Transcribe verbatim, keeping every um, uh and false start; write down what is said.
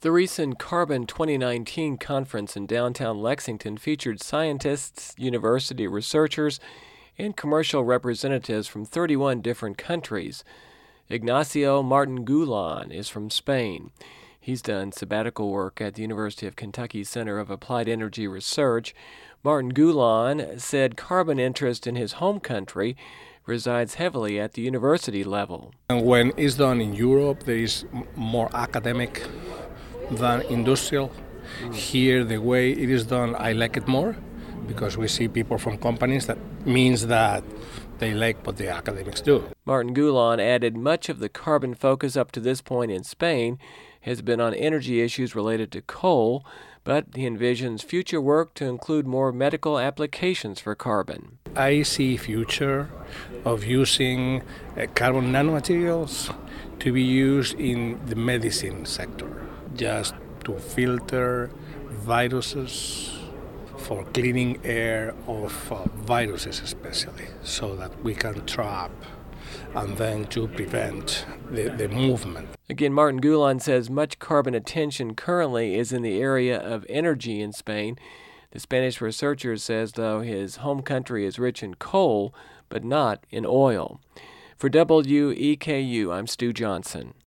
The recent Carbon twenty nineteen conference in downtown Lexington featured scientists, university researchers, and commercial representatives from thirty-one different countries. Ignacio Martin-Gulan is from Spain. He's done sabbatical work at the University of Kentucky Center of Applied Energy Research. Martin-Gulan said carbon interest in his home country resides heavily at the university level. And when it's done in Europe, there is more academic than industrial. Here, the way it is done, I like it more because we see people from companies. That means that they like what the academics do. Martin-Gulan added much of the carbon focus up to this point in Spain has been on energy issues related to coal, but he envisions future work to include more medical applications for carbon. I see future of using uh, carbon nanomaterials to be used in the medicine sector, just to filter viruses, for cleaning air of uh, viruses especially, so that we can trap and then to prevent the, the movement. Again, Martin-Gulan says much carbon attention currently is in the area of energy in Spain. The Spanish researcher says, though, his home country is rich in coal, but not in oil. For W E K U, I'm Stu Johnson.